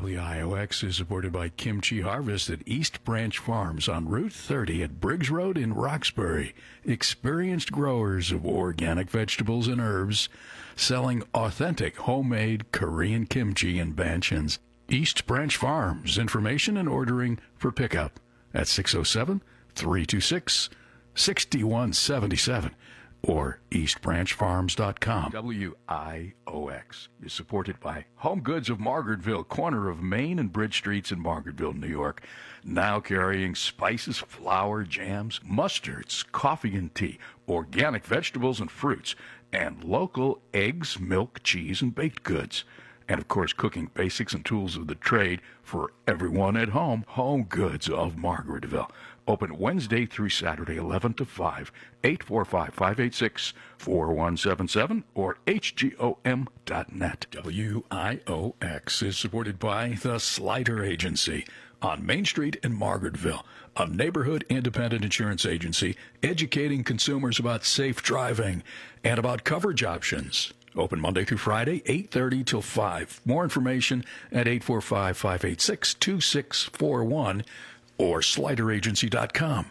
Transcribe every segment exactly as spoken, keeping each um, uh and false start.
W I O X is supported by Kimchi Harvest at East Branch Farms on Route thirty at Briggs Road in Roxbury. Experienced growers of organic vegetables and herbs selling authentic homemade Korean kimchi and banchans. East Branch Farms. Information and ordering for pickup at six oh seven, three two six, six one seven seven or east branch farms dot com. W I O X is supported by Home Goods of Margaretville, corner of Main and Bridge Streets in Margaretville, New York. Now carrying spices, flour, jams, mustards, coffee and tea, organic vegetables and fruits, and local eggs, milk, cheese, and baked goods. And, of course, cooking basics and tools of the trade for everyone at home. Home Goods of Margaretville. Open Wednesday through Saturday, eleven to five, eight four five, five eight six, four one seven seven or H G O M dot net. W I O X is supported by the Slider Agency on Main Street in Margaretville, a neighborhood independent insurance agency educating consumers about safe driving and about coverage options. Open Monday through Friday, eight thirty till five. More information at eight four five, five eight six, two six four one or slider agency dot com.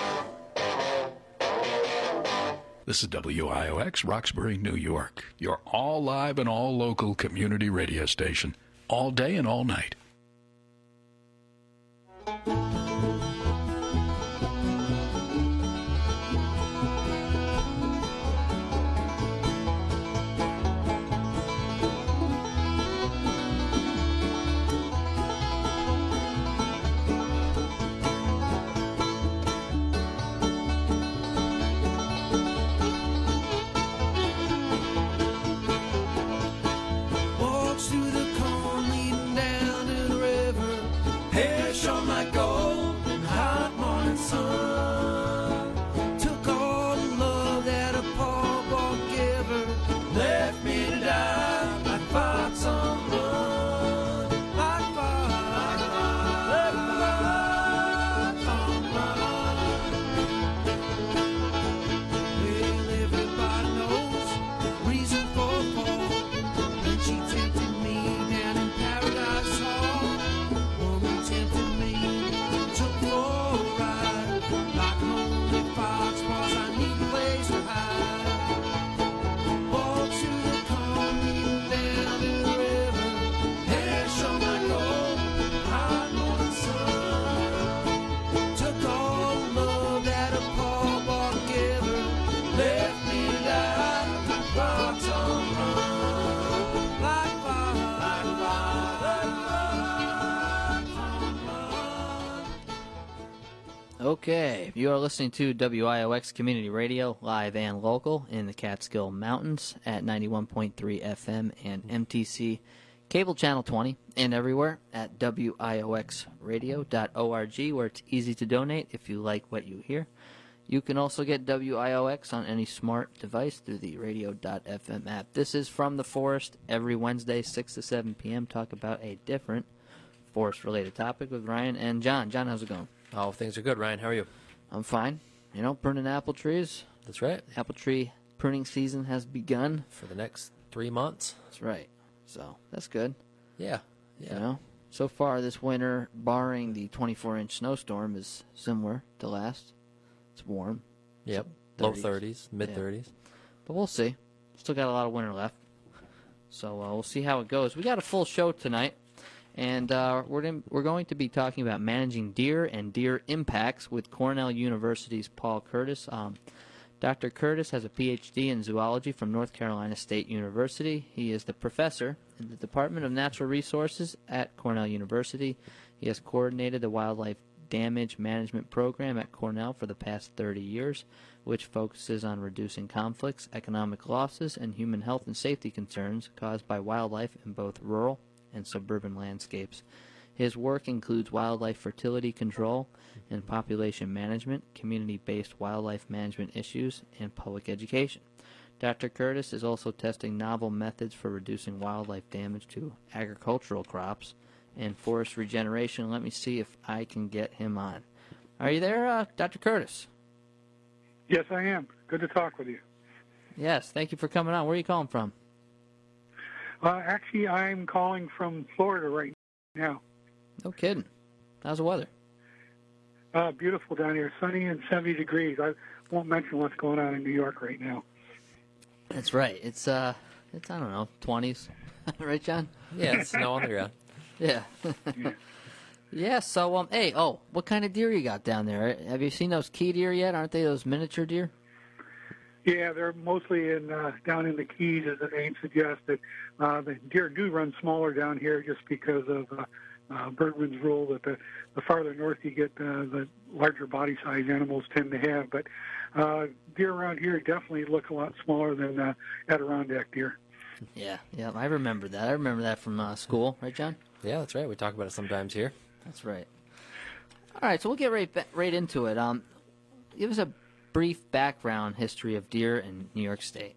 This is W I O X, Roxbury, New York. Your all live and all local community radio station, all day and all night. Okay, you are listening to W I O X Community Radio, live and local in the Catskill Mountains at ninety-one point three F M and M T C Cable Channel twenty, and everywhere at W I O X radio dot org, where it's easy to donate if you like what you hear. You can also get W I O X on any smart device through the radio dot F M app. This is From the Forest, every Wednesday, six to seven p.m. Talk about a different forest-related topic with Ryan and John. John, how's it going? Oh, things are good, Ryan. How are you? I'm fine. You know, pruning apple trees. That's right. Apple tree pruning season has begun. For the next three months. That's right. So, that's good. Yeah. Yeah. You know, so far this winter, barring the twenty-four inch snowstorm, is similar to last. It's warm. Yep. Low thirties, mid thirties. Yeah. But we'll see. Still got a lot of winter left. So, uh, we'll see how it goes. We got a full show tonight. And uh, we're, in, we're going to be talking about managing deer and deer impacts with Cornell University's Paul Curtis. Um, Doctor Curtis has a P H D in zoology from North Carolina State University. He is the professor in the Department of Natural Resources at Cornell University. He has coordinated the Wildlife Damage Management Program at Cornell for the past thirty years, which focuses on reducing conflicts, economic losses, and human health and safety concerns caused by wildlife in both rural and suburban landscapes. His work includes wildlife fertility control and population management, community-based wildlife management issues, and public education. Doctor Curtis is also testing novel methods for reducing wildlife damage to agricultural crops and forest regeneration. Let me see if I can get him on. Are you there, uh, Doctor Curtis? Yes, I am. Good to talk with you. Yes, thank you for coming on. Where are you calling from? Uh, actually, I'm calling from Florida right now. No kidding. How's the weather? Uh, beautiful down here, sunny and seventy degrees. I won't mention what's going on in New York right now. That's right. It's uh, it's I don't know, twenties, right, John? Yeah, it's snow on the ground. Yeah. Yeah. Yeah. So um, hey, oh, what kind of deer you got down there? Have you seen those key deer yet? Aren't they those miniature deer? Yeah, they're mostly in uh, down in the Keys, as the name suggests. That uh, the deer do run smaller down here just because of uh, uh, Bergman's rule that the, the farther north you get, uh, the larger body size animals tend to have. But uh, deer around here definitely look a lot smaller than uh, Adirondack deer. Yeah. Yeah. I remember that. I remember that from uh, school, right, John? Yeah, that's right. We talk about it sometimes here. That's right. All right, so we'll get right ba- right into it. Um, give us a brief background history of deer in New York State.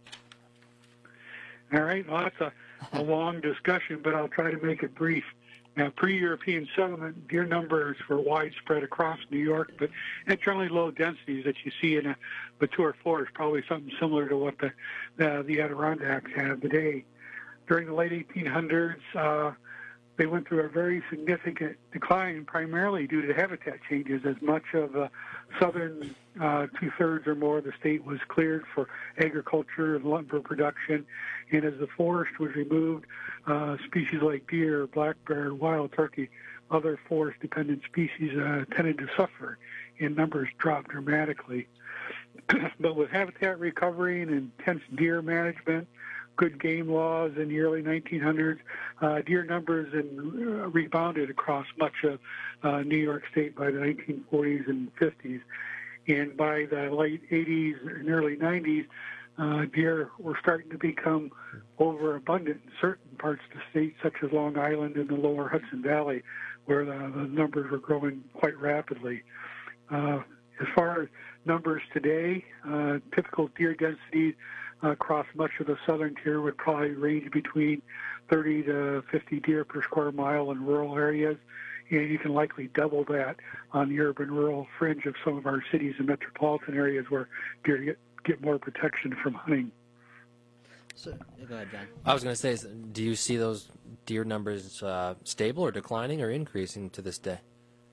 All right, well, that's a, a long discussion, but I'll try to make it brief. Now, pre-European settlement, deer numbers were widespread across New York, but at generally low densities that you see in a mature forest, probably something similar to what the the, the Adirondacks have today. During the late eighteen hundreds, uh, they went through a very significant decline, primarily due to habitat changes, as much of the southern uh, two-thirds or more of the state was cleared for agriculture and lumber production. And as the forest was removed, uh, species like deer, black bear, wild turkey, other forest-dependent species uh, tended to suffer, and numbers dropped dramatically. But with habitat recovery and intense deer management, good game laws in the early nineteen hundreds, uh, deer numbers and uh, rebounded across much of uh, New York State by the nineteen forties and fifties. And by the late eighties and early nineties, uh, deer were starting to become overabundant in certain parts of the state, such as Long Island and the lower Hudson Valley, where the, the numbers were growing quite rapidly. Uh, as far as numbers today, uh, typical deer densities across much of the southern tier would probably range between thirty to fifty deer per square mile in rural areas, and you can likely double that on the urban-rural fringe of some of our cities and metropolitan areas where deer get, get more protection from hunting. So, go ahead, John. I was going to say, do you see those deer numbers uh, stable or declining or increasing to this day?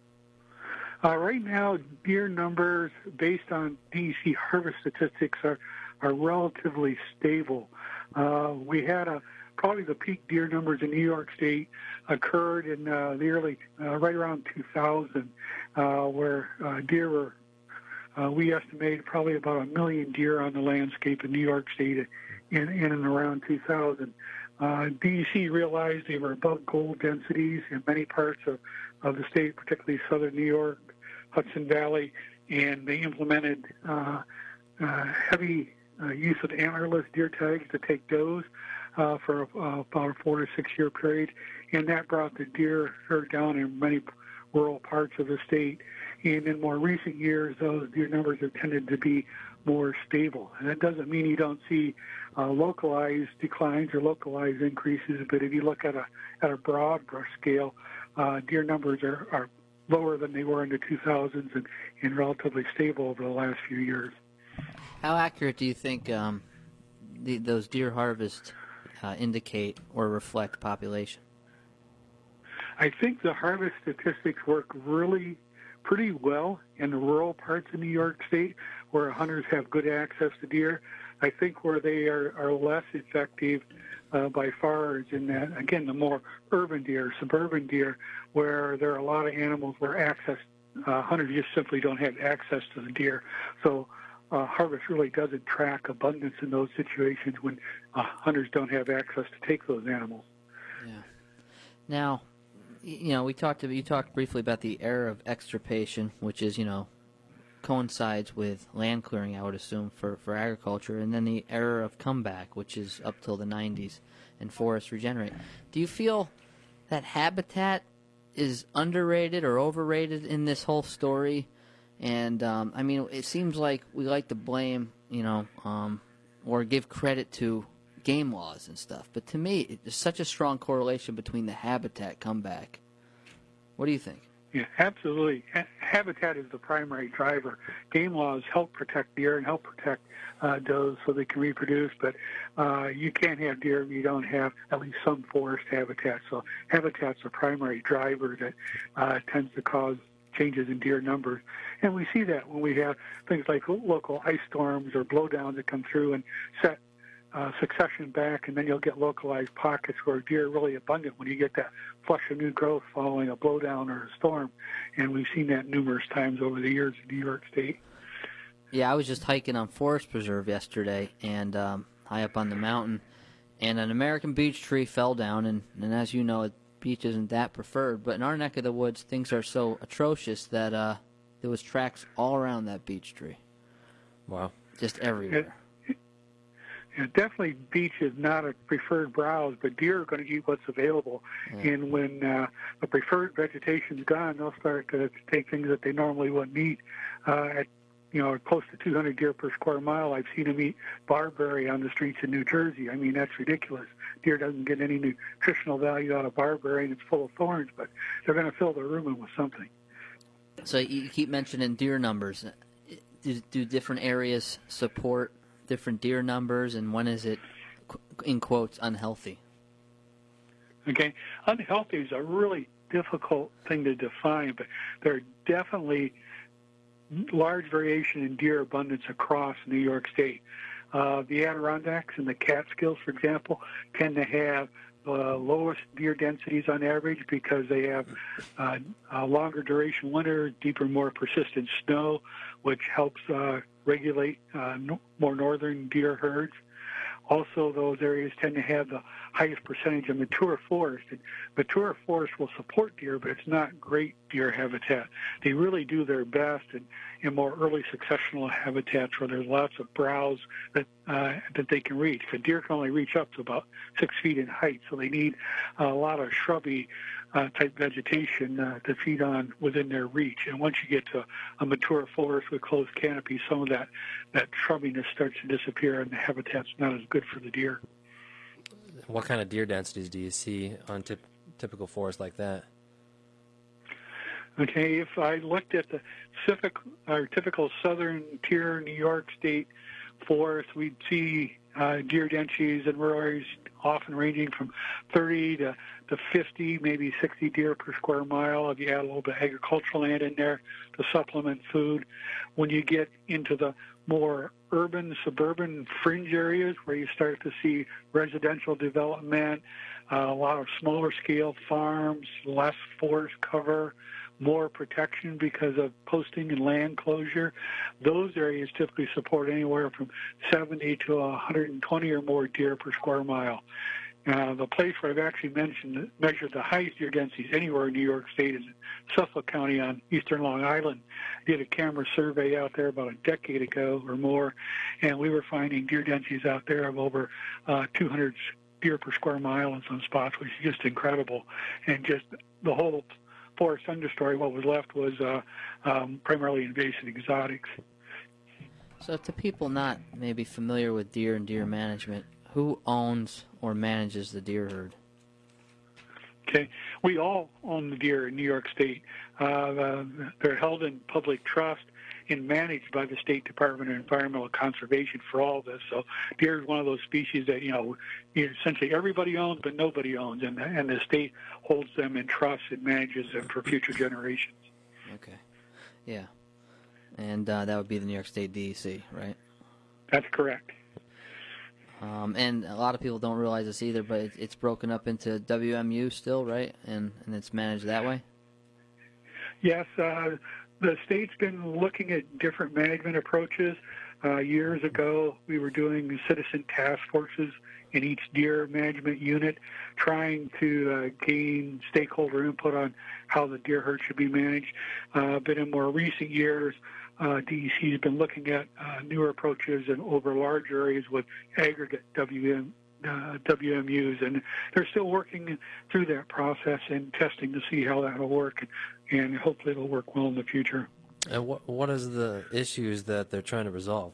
Uh, right now, deer numbers based on D E C harvest statistics are are relatively stable. Uh, we had a probably the peak deer numbers in New York State occurred in uh, the early, uh, right around two thousand, uh, where uh, deer were, uh, we estimated probably about a million deer on the landscape in New York State in, in and around two thousand. Uh, D E C realized they were above goal densities in many parts of, of the state, particularly southern New York, Hudson Valley, and they implemented uh, uh, heavy Uh, use of antlerless deer tags to take does uh, for uh, about a four to six year period, and that brought the deer herd down in many rural parts of the state. And in more recent years, those deer numbers have tended to be more stable. And that doesn't mean you don't see uh, localized declines or localized increases, but if you look at a at a broad brush scale, uh, deer numbers are, are lower than they were in the two thousands and, and relatively stable over the last few years. How accurate do you think um, the, those deer harvests uh, indicate or reflect population? I think the harvest statistics work really pretty well in the rural parts of New York State where hunters have good access to deer. I think where they are, are less effective uh, by far is in that, again, the more urban deer, suburban deer, where there are a lot of animals where access, uh, hunters just simply don't have access to the deer. So Uh, harvest really doesn't track abundance in those situations when uh, hunters don't have access to take those animals. Yeah. Now, you know, we talked about, you talked briefly about the era of extirpation, which is, you know, coincides with land clearing, I would assume, for, for agriculture, and then the era of comeback, which is up till the nineties, and forests regenerate. Do you feel that habitat is underrated or overrated in this whole story? And, um, I mean, it seems like we like to blame, you know, um, or give credit to game laws and stuff. But to me, it, there's such a strong correlation between the habitat comeback. What do you think? Yeah, absolutely. Ha- habitat is the primary driver. Game laws help protect deer and help protect uh, does so they can reproduce, but uh, you can't have deer if you don't have at least some forest habitat. So habitat's the primary driver that uh, tends to cause changes in deer numbers. And we see that when we have things like local ice storms or blowdowns that come through and set uh, succession back, and then you'll get localized pockets where deer are really abundant when you get that flush of new growth following a blowdown or a storm. And we've seen that numerous times over the years in New York State. Yeah, I was just hiking on Forest Preserve yesterday, and um, high up on the mountain, and an American beech tree fell down, and, and as you know, beech isn't that preferred, but in our neck of the woods, things are so atrocious that uh, there was tracks all around that beech tree. Wow. Just everywhere. It, Yeah, definitely beech is not a preferred browse, but deer are going to eat what's available. Yeah. And when uh, the preferred vegetation's gone, they'll start to take things that they normally wouldn't eat. Uh, at you know, close to two hundred deer per square mile, I've seen them eat barberry on the streets in New Jersey. I mean, that's ridiculous. Deer doesn't get any nutritional value out of barberry, and it's full of thorns, but they're going to fill their rumen with something. So you keep mentioning deer numbers. Do, do different areas support different deer numbers, and when is it, in quotes, unhealthy? Okay, unhealthy is a really difficult thing to define, but there are definitely large variation in deer abundance across New York State. Uh, the Adirondacks and the Catskills, for example, tend to have the uh, lowest deer densities on average because they have uh, a longer duration winter, deeper, more persistent snow, which helps uh, regulate uh, no, more northern deer herds. Also, those areas tend to have the highest percentage of mature forest. And mature forest will support deer, but it's not great deer habitat. They really do their best in, in more early successional habitats where there's lots of browse that uh, that they can reach. The deer can only reach up to about six feet in height, so they need a lot of shrubby uh, type vegetation uh, to feed on within their reach. And once you get to a mature forest with closed canopy, some of that, that shrubbiness starts to disappear, and the habitat's not as good for the deer. What kind of deer densities do you see on tip, typical forests like that? Okay, if I looked at the Pacific, or typical southern tier New York State forest, we'd see uh, deer densities in rural areas often ranging from thirty to, to fifty, maybe sixty deer per square mile if you add a little bit of agricultural land in there to supplement food. When you get into the more urban, suburban fringe areas where you start to see residential development, uh, a lot of smaller scale farms, less forest cover, more protection because of posting and land closure, those areas typically support anywhere from seventy to one hundred twenty or more deer per square mile. Uh, the place where I've actually mentioned, measured the highest deer densities anywhere in New York State is in Suffolk County on eastern Long Island. I did a camera survey out there about a decade ago or more, and we were finding deer densities out there of over uh, two hundred deer per square mile in some spots, which is just incredible. And just the whole forest understory, what was left was uh, um, primarily invasive exotics. So to people not maybe familiar with deer and deer management, who owns or manages the deer herd? Okay, we all own the deer in New York State. Uh, they're held in public trust and managed by the State Department of Environmental Conservation for all this. So deer is one of those species that, you know, essentially everybody owns, but nobody owns, and the, and the state holds them in trust and manages them for future generations. Okay, yeah, and uh, that would be the New York State D E C, right? That's correct. Um, and a lot of people don't realize this either, but it, it's broken up into W M U still, right? And and it's managed that way? Yes, uh, the state's been looking at different management approaches. Uh, years ago, we were doing citizen task forces in each deer management unit, trying to uh, gain stakeholder input on how the deer herd should be managed. Uh, but in more recent years, Uh, D E C has been looking at uh, newer approaches and over large areas with aggregate W M, uh, W M Us, and they're still working through that process and testing to see how that will work, and, and hopefully it'll work well in the future. And what what is the issues that they're trying to resolve?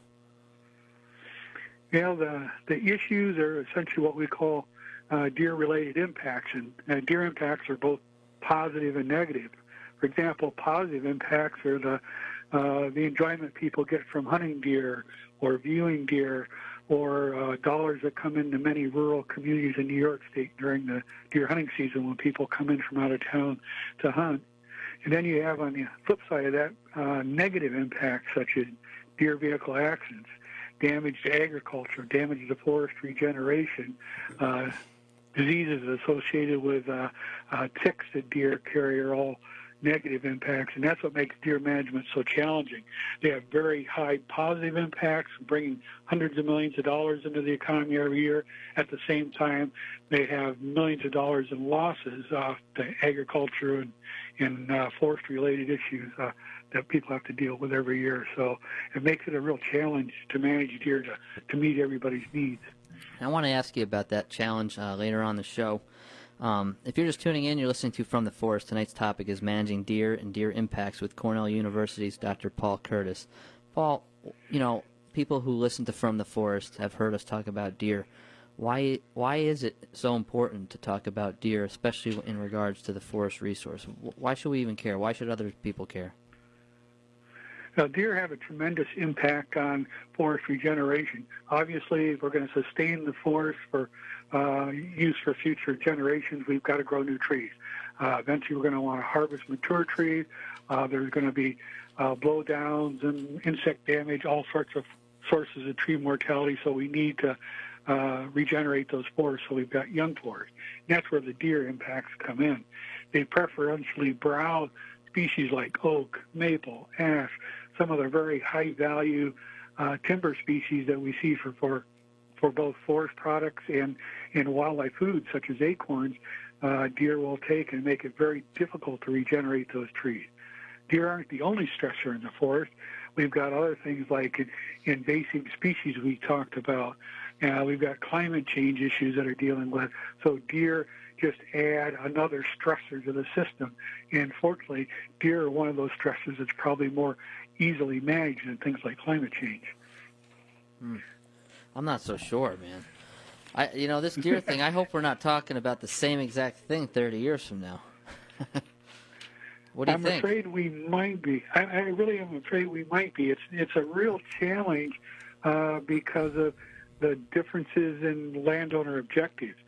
You know, the, the issues are essentially what we call uh, deer-related impacts, and uh, deer impacts are both positive and negative. For example, positive impacts are the uh, the enjoyment people get from hunting deer or viewing deer, or uh, dollars that come into many rural communities in New York State during the deer hunting season when people come in from out of town to hunt. And then you have on the flip side of that uh, negative impacts such as deer vehicle accidents, damage to agriculture, damage to forest regeneration, uh, diseases associated with uh, uh, ticks that deer carry are all negative impacts, and that's what makes deer management so challenging. They have very high positive impacts, bringing hundreds of millions of dollars into the economy every year. At the same time, they have millions of dollars in losses uh, to agriculture and, and uh, forest-related issues uh, that people have to deal with every year. So it makes it a real challenge to manage deer to, to meet everybody's needs. I want to ask you about that challenge uh, later on the show. Um, if you're just tuning in, you're listening to From the Forest. Tonight's topic is managing deer and deer impacts with Cornell University's Doctor Paul Curtis. Paul, you know, people who listen to From the Forest have heard us talk about deer. Why why is it so important to talk about deer, especially in regards to the forest resource? Why should we even care? Why should other people care? Now, deer have a tremendous impact on forest regeneration. Obviously, if we're going to sustain the forest for uh, use for future generations, we've got to grow new trees. Uh, eventually, we're going to want to harvest mature trees. Uh, there's going to be uh, blowdowns and insect damage, all sorts of sources of tree mortality, so we need to uh, regenerate those forests so we've got young forests. And that's where the deer impacts come in. They preferentially browse species like oak, maple, ash, some of the very high-value uh, timber species that we see for, for for both forest products and, and wildlife foods, such as acorns. Uh, deer will take and make it very difficult to regenerate those trees. Deer aren't the only stressor in the forest. We've got other things like invasive species we talked about. Uh, we've got climate change issues that are dealing with. So deer just add another stressor to the system. And fortunately, deer are one of those stressors that's probably more easily managed than things like climate change. Hmm. I'm not so sure, man. I, you know, this deer thing, I hope we're not talking about the same exact thing thirty years from now. What do you I'm think? I'm afraid we might be. I, I really am afraid we might be. It's it's a real challenge uh, because of the differences in landowner objectives.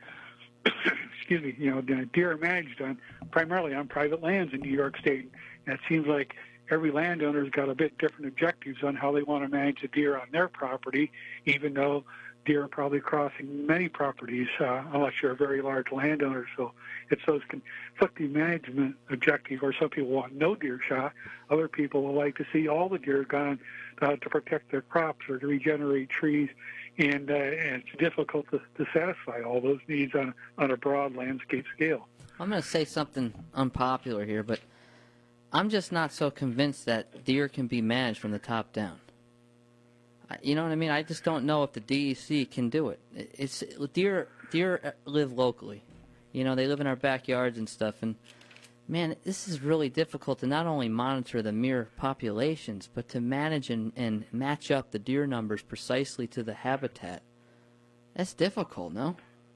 Excuse me. You know, deer are managed on primarily on private lands in New York State. And it seems like every landowner's got a bit different objectives on how they want to manage the deer on their property, even though deer are probably crossing many properties, uh, unless you're a very large landowner. So it's those conflicting management objectives, or some people want no deer shot. Other people will like to see all the deer gone uh, to protect their crops or to regenerate trees. And, uh, and it's difficult to, to satisfy all those needs on, on a broad landscape scale. I'm going to say something unpopular here, but I'm just not so convinced that deer can be managed from the top down. You know what I mean? I just don't know if the D E C can do it. It's deer. Deer live locally. You know, they live in our backyards and stuff. And man, this is really difficult to not only monitor the mere populations, but to manage and, and match up the deer numbers precisely to the habitat. That's difficult, no?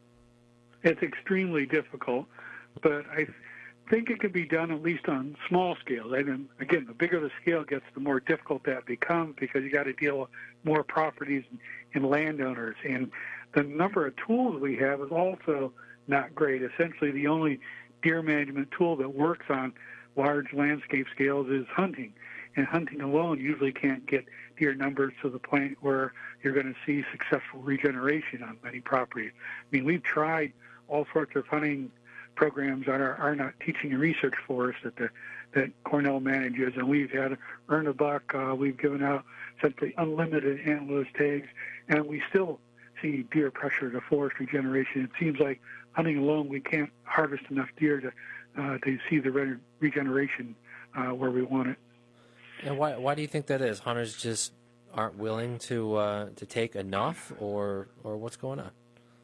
It's extremely difficult, but I think it can be done at least on small scales. And again, the bigger the scale gets, the more difficult that becomes because you got to deal with more properties and landowners. And the number of tools we have is also not great. Essentially, the only deer management tool that works on large landscape scales is hunting. And hunting alone usually can't get deer numbers to the point where you're going to see successful regeneration on many properties. I mean, we've tried all sorts of hunting programs on our, our not teaching and research forest that the, that Cornell manages, and we've had earn a buck. Uh, we've given out simply unlimited antlerless tags, and we still see deer pressure to forest regeneration. It seems like hunting alone, we can't harvest enough deer to uh, to see the re- regeneration uh, where we want it. And why why do you think that is? Hunters just aren't willing to uh, to take enough, or or what's going on?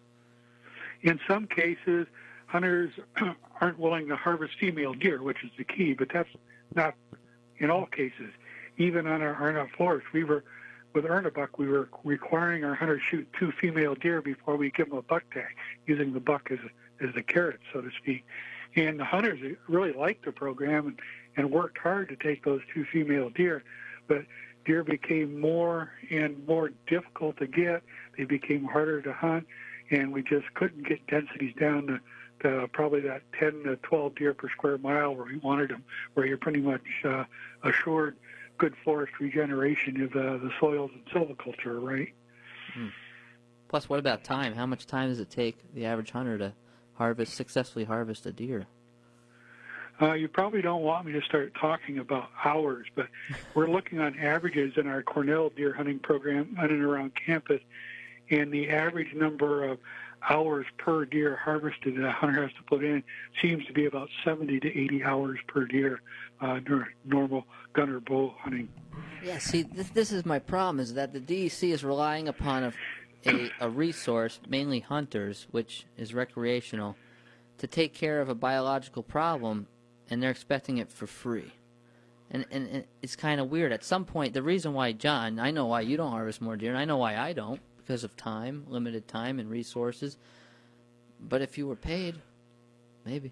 In some cases, hunters aren't willing to harvest female deer, which is the key, but that's not in all cases. Even on our Arnott forest, we were, with Ernabuck, we were requiring our hunters shoot two female deer before we give them a buck tag, using the buck as as the carrot, so to speak. And the hunters really liked the program and, and worked hard to take those two female deer. But deer became more and more difficult to get. They became harder to hunt, and we just couldn't get densities down to, to probably that ten to twelve deer per square mile where we wanted them, where you're pretty much uh, assured good forest regeneration of uh, the soils and silviculture, right? Hmm. Plus, what about time? How much time does it take the average hunter to harvest, successfully harvest a deer? Uh, you probably don't want me to start talking about hours, but we're looking on averages in our Cornell deer hunting program on and around campus, and the average number of hours per deer harvested that a hunter has to put in seems to be about seventy to eighty hours per deer uh, during normal gun or bow hunting. Yeah, see, this, this is my problem, is that the D E C is relying upon a, a, a resource, mainly hunters, which is recreational, to take care of a biological problem, and they're expecting it for free. And, and, and it's kind of weird. At some point, the reason why, John, I know why you don't harvest more deer, and I know why I don't, because of time, limited time and resources. But if you were paid, maybe.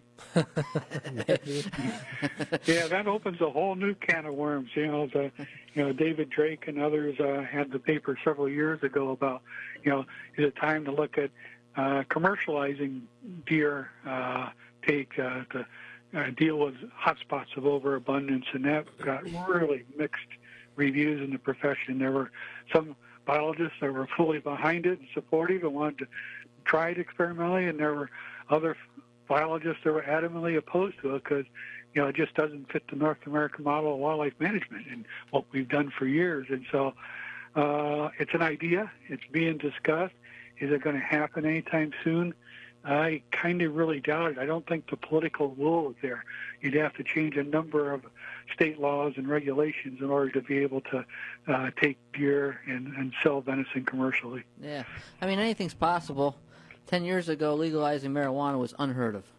Maybe. Yeah, that opens a whole new can of worms. You know, the, you know, David Drake and others uh, had the paper several years ago about, you know, is it time to look at uh, commercializing deer uh, take uh, to uh, deal with hotspots of overabundance, and that got really mixed reviews in the profession. There were some biologists that were fully behind it and supportive and wanted to try it experimentally, and there were other biologists that were adamantly opposed to it because, you know, it just doesn't fit the North American model of wildlife management and what we've done for years. And so uh, it's an idea. It's being discussed. Is it going to happen anytime soon? I kind of really doubt it. I don't think the political will is there. You'd have to change a number of state laws and regulations in order to be able to uh, take deer and, and sell venison commercially. Yeah. I mean, anything's possible. Ten years ago, legalizing marijuana was unheard of.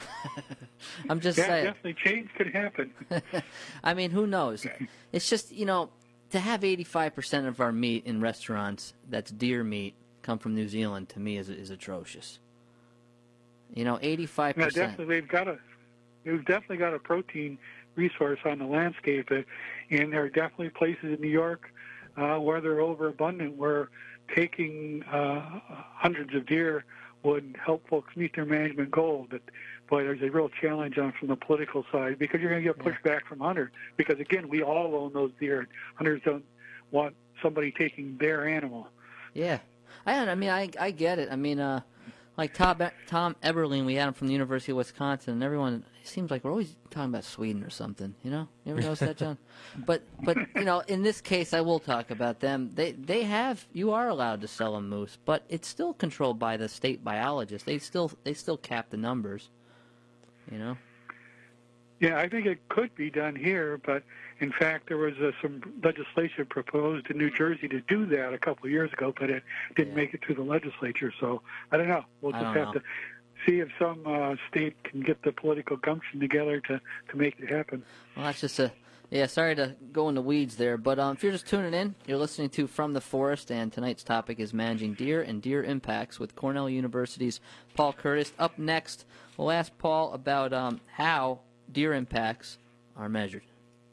I'm just yeah, saying. definitely change could happen. I mean, who knows? It's just, you know, to have eighty-five percent of our meat in restaurants that's deer meat come from New Zealand, to me, is is atrocious. You know, eighty-five percent. Yeah, definitely. They've got a, they've definitely got a protein resource on the landscape, uh, and there are definitely places in New York uh, where they're overabundant, where taking uh, hundreds of deer would help folks meet their management goal. But boy, there's a real challenge on from the political side because you're going to get pushback yeah. from hunters. Because again, we all own those deer. Hunters don't want somebody taking their animal. Yeah, I I mean I I get it. I mean, uh, like Tom Tom Eberlein, we had him from the University of Wisconsin, and everyone, it seems like we're always talking about Sweden or something. You know, you ever notice that, John? But but you know, in this case, I will talk about them. They they have you are allowed to sell a moose, but it's still controlled by the state biologists. They still they still cap the numbers. You know. Yeah, I think it could be done here, but in fact, there was uh, some legislation proposed in New Jersey to do that a couple of years ago, but it didn't yeah. make it through the legislature. So I don't know. We'll just have know. to see if some uh, state can get the political gumption together to, to make it happen. Well, that's just a yeah. Sorry to go in the weeds there, but um, if you're just tuning in, you're listening to From the Forest, and tonight's topic is managing deer and deer impacts with Cornell University's Paul Curtis. Up next, we'll ask Paul about um, how deer impacts are measured.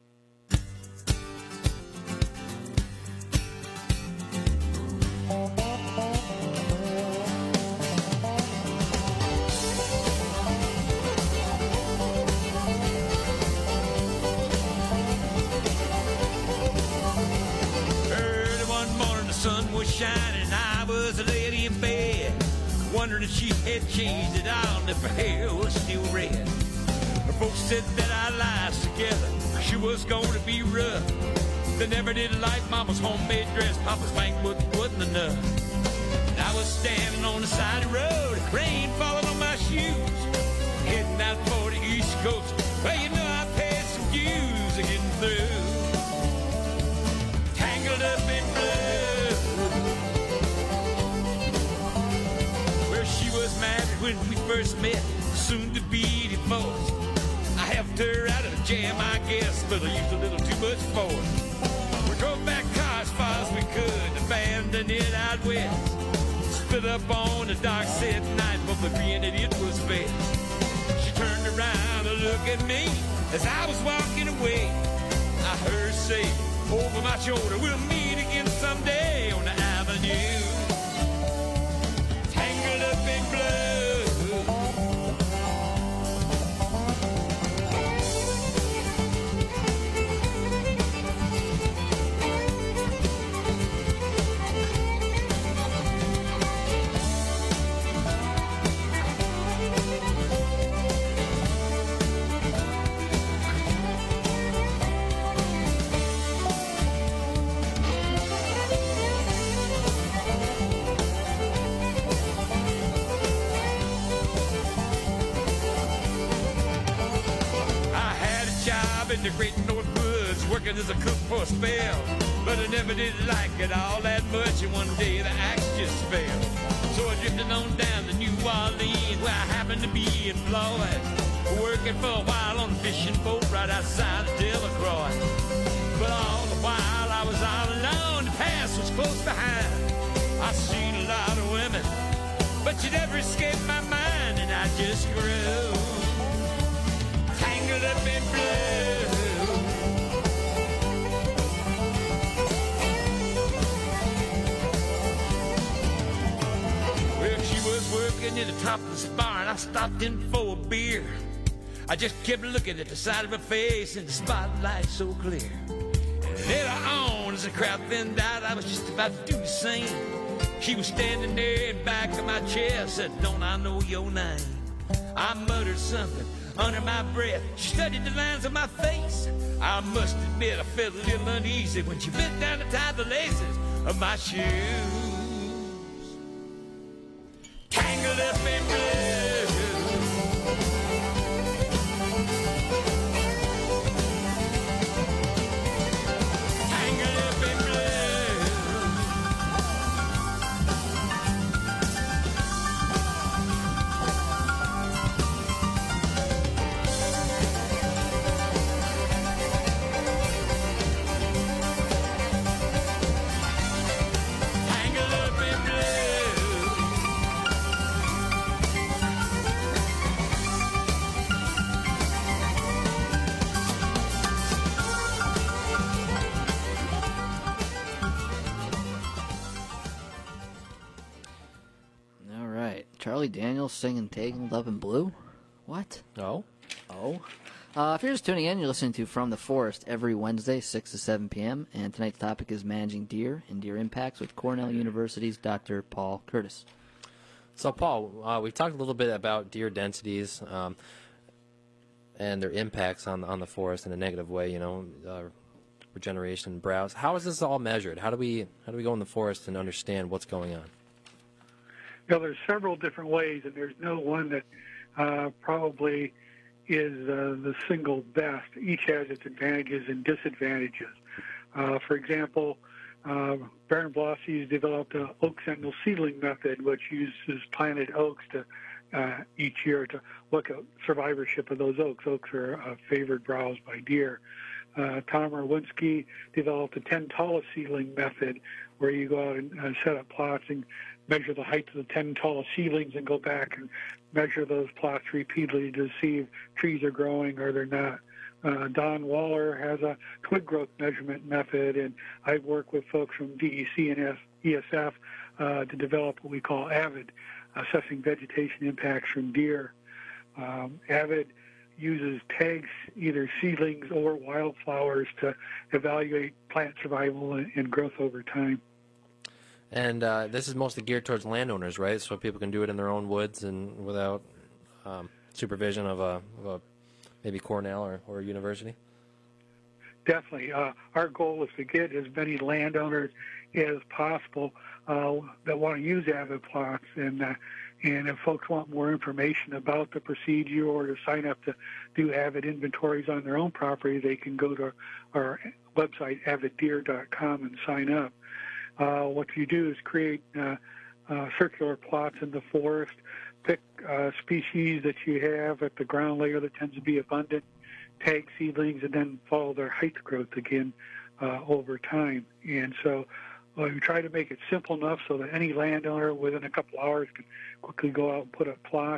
Early one morning the sun was shining, I was laying in bed, wondering if she had changed it all, and if her hair was still red. Folks said that our lives together, she was going to be rough. They never did like Mama's homemade dress, Papa's banquet wasn't enough. And I was standing on the side of the road, rain falling on my shoes, heading out for the East Coast. Well, you know I paid some dues of getting through. Tangled up in blood. Well, she was married when we first met, soon to be divorced. I helped her out of the jam, I guess, but I used a little too much force. We drove back car as far as we could, abandoned it out west. Split up on the dark set night, but the being that it was best. She turned around around to look at me. As I was walking away, I heard her say over my shoulder, we'll meet again someday on the avenue. Tangled up in blood. In the great North Woods, working as a cook for a spell, but I never did like it all that much, and one day the axe just fell. So I drifted on down to New Orleans, where I happened to be employed, working for a while on a fishing boat right outside of Delacroix. But all the while I was all alone, the past was close behind. I seen a lot of women, but you never escaped my mind, and I just grew tangled up in blue. Well, she was working at the top of the bar, and I stopped in for a beer. I just kept looking at the side of her face and the spotlight so clear. And later on, as the crowd thinned out, I was just about to do the same. She was standing there in back of my chair, said, "Don't I know your name?" I muttered something under my breath. She studied the lines of my face. I must admit I felt a little uneasy when she bent down to tie the laces of my shoes. Tangled up in blue. Tangled up in blue. Charlie Daniels singing Tangled Up in Blue? What? Oh? Oh? Uh, if you're just tuning in, you're listening to From the Forest every Wednesday, six to seven p.m., and tonight's topic is managing deer and deer impacts with Cornell University's Doctor Paul Curtis. So, Paul, uh, we talked a little bit about deer densities um, and their impacts on on the forest in a negative way, you know, uh, regeneration and browse. How is this all measured? How do we how do we go in the forest and understand what's going on? Well, there's several different ways, and there's no one that uh, probably is uh, the single best. Each has its advantages and disadvantages. Uh, for example, uh, Baron Blossey's developed an oak sentinel seedling method, which uses planted oaks to uh, each year to look at survivorship of those oaks. Oaks are uh, favored browse by deer. Uh, Tom Rowinski developed a ten tallest seedling method, where you go out and uh, set up plots and measure the height of the ten tallest seedlings and go back and measure those plots repeatedly to see if trees are growing or they're not. Uh, Don Waller has a twig growth measurement method, and I've worked with folks from D E C and E S F uh, to develop what we call AVID, Assessing Vegetation Impacts from Deer. Um, AVID uses tags, either seedlings or wildflowers, to evaluate plant survival and, and growth over time. And uh, this is mostly geared towards landowners, right? So people can do it in their own woods and without um, supervision of a, of a maybe Cornell or, or a university? Definitely. Uh, our goal is to get as many landowners as possible uh, that want to use AVID plots. And, uh, and if folks want more information about the procedure or to sign up to do AVID inventories on their own property, they can go to our website, avid deer dot com, and sign up. Uh, what you do is create uh, uh, circular plots in the forest, pick uh, species that you have at the ground layer that tends to be abundant, tag seedlings, and then follow their height growth again uh, over time. And so uh, we try to make it simple enough so that any landowner within a couple hours can quickly go out and put up plots.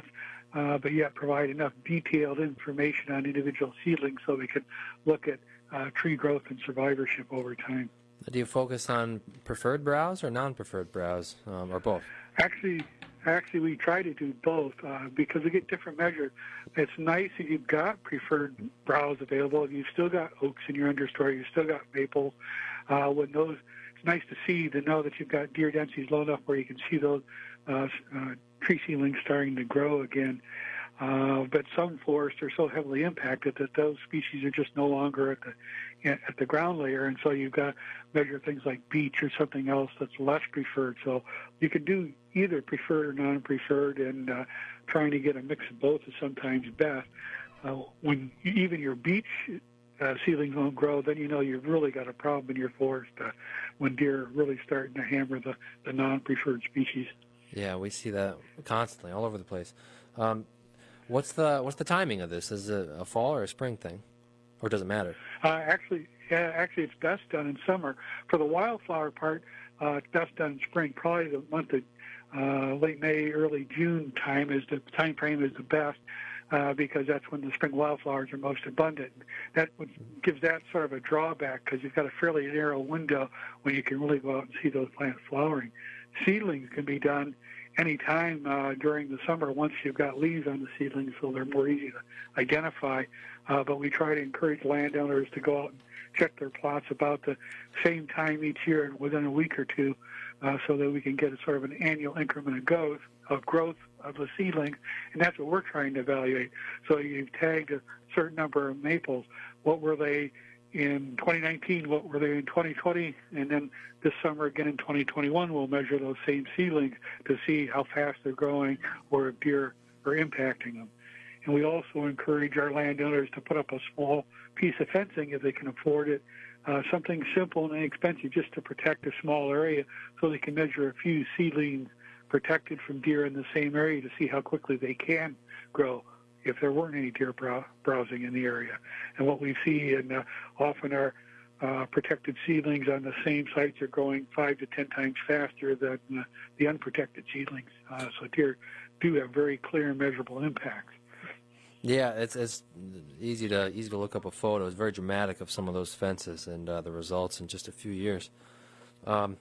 uh, but yet provide enough detailed information on individual seedlings so we can look at uh, tree growth and survivorship over time. Do you focus on preferred browse or non-preferred browse, um, or both? Actually, actually, we try to do both uh, because we get different measures. It's nice that you've got preferred browse available, and you've still got oaks in your understory. You've still got maples. Uh, when those, it's nice to see to know that you've got deer densities low enough where you can see those uh, uh, tree seedlings starting to grow again. Uh, but some forests are so heavily impacted that those species are just no longer at the at the ground layer, and so you've got to measure things like beech or something else that's less preferred. So you can do either preferred or non-preferred, and uh, trying to get a mix of both is sometimes best. Uh, when even your beech uh, seedlings won't grow, then you know you've really got a problem in your forest uh, when deer are really starting to hammer the, the non-preferred species. Yeah, we see that constantly all over the place. Um, what's the what's the timing of this? Is it a fall or a spring thing, or does it matter? Uh, actually, yeah, actually, it's best done in summer. For the wildflower part, uh, it's best done in spring. Probably the month of uh, late May, early June time is the time frame is the best uh, because that's when the spring wildflowers are most abundant. That would, gives that sort of a drawback because you've got a fairly narrow window when you can really go out and see those plants flowering. Seedlings can be done any time uh, during the summer once you've got leaves on the seedlings, so they're more easy to identify. Uh, but we try to encourage landowners to go out and check their plots about the same time each year and within a week or two uh, so that we can get a sort of an annual increment of growth, of growth of the seedlings, and that's what we're trying to evaluate. So you've tagged a certain number of maples. What were they in twenty nineteen, what were they in twenty twenty, and then this summer again in twenty twenty-one we'll measure those same seedlings to see how fast they're growing or if deer are impacting them. And we also encourage our landowners to put up a small piece of fencing if they can afford it, uh, something simple and inexpensive just to protect a small area so they can measure a few seedlings protected from deer in the same area to see how quickly they can grow if there weren't any deer brow- browsing in the area. And what we see in uh, often our uh, protected seedlings on the same sites are growing five to ten times faster than uh, the unprotected seedlings. Uh, so deer do have very clear and measurable impacts. Yeah, it's it's easy to easy to look up a photo. It's very dramatic of some of those fences and uh, the results in just a few years. Um,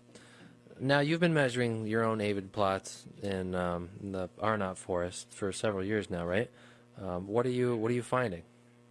now you've been measuring your own avid plots in, um, in the Arnott Forest for several years now, right? Um, what are you What are you finding?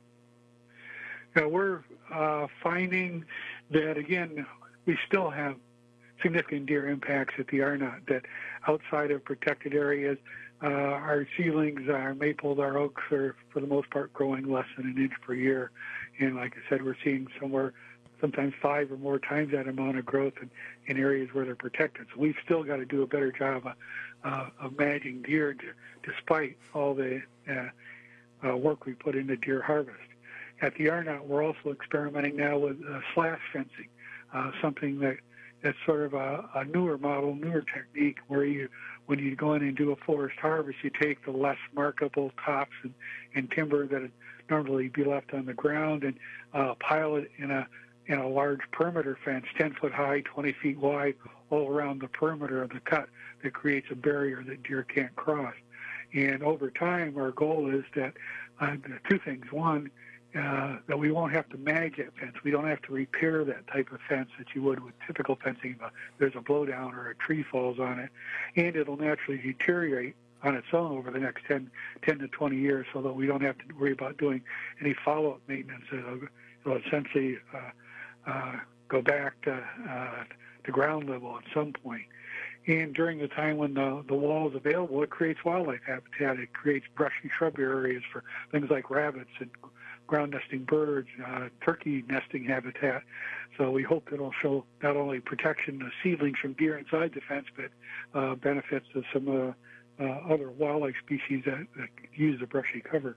Yeah, we're uh, finding that again we still have significant deer impacts at the Arnott. That outside of protected areas, uh, our seedlings, our maples, our oaks are for the most part growing less than an inch per year, and like I said, we're seeing somewhere sometimes five or more times that amount of growth in, in areas where they're protected. So we've still got to do a better job of, uh, of managing deer d- despite all the uh, Uh, work we put into deer harvest. At the Arnott, we're also experimenting now with uh, slash fencing, uh, something that that's sort of a, a newer model, newer technique, where you, when you go in and do a forest harvest, you take the less marketable tops and, and timber that would normally be left on the ground and uh, pile it in a in a large perimeter fence, ten foot high, twenty feet wide, all around the perimeter of the cut that creates a barrier that deer can't cross. And over time, our goal is that uh, two things. One, uh, that we won't have to manage that fence. We don't have to repair that type of fence that you would with typical fencing. If there's a blowdown or a tree falls on it, and it'll naturally deteriorate on its own over the next ten, ten to twenty years, so that we don't have to worry about doing any follow-up maintenance. It'll, it'll essentially uh, uh, go back to, uh, to ground level at some point. And during the time when the, the wall is available, it creates wildlife habitat. It creates brushy shrub areas for things like rabbits and ground nesting birds, uh, turkey nesting habitat. So we hope it'll show not only protection of seedlings from deer inside the fence, but uh, benefits to some uh, uh, other wildlife species that, that use the brushy cover.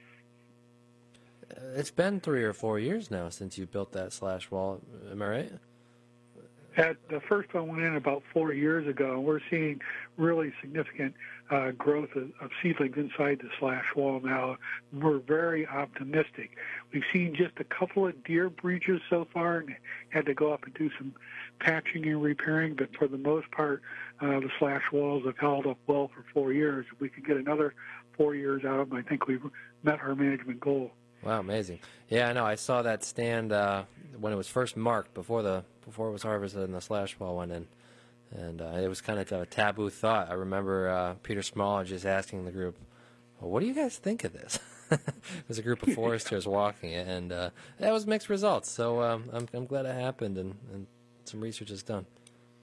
It's been three or four years now since you built that slash wall. Am I right? At the first one went in about four years ago, and we're seeing really significant uh, growth of, of seedlings inside the slash wall now. We're very optimistic. We've seen just a couple of deer breaches so far and had to go up and do some patching and repairing, but for the most part, uh, the slash walls have held up well for four years. If we could get another four years out, and I think we've met our management goal. Wow, amazing. Yeah, I know. I saw that stand uh, when it was first marked before the before it was harvested and the slash ball went in. And uh, it was kind of a taboo thought. I remember uh, Peter Smaller just asking the group, well, what do you guys think of this? There's a group of foresters walking it, and uh, that was mixed results. So um, I'm, I'm glad it happened, and, and some research is done.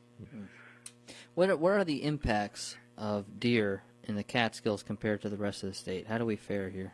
What are, what are the impacts of deer in the Catskills compared to the rest of the state? How do we fare here?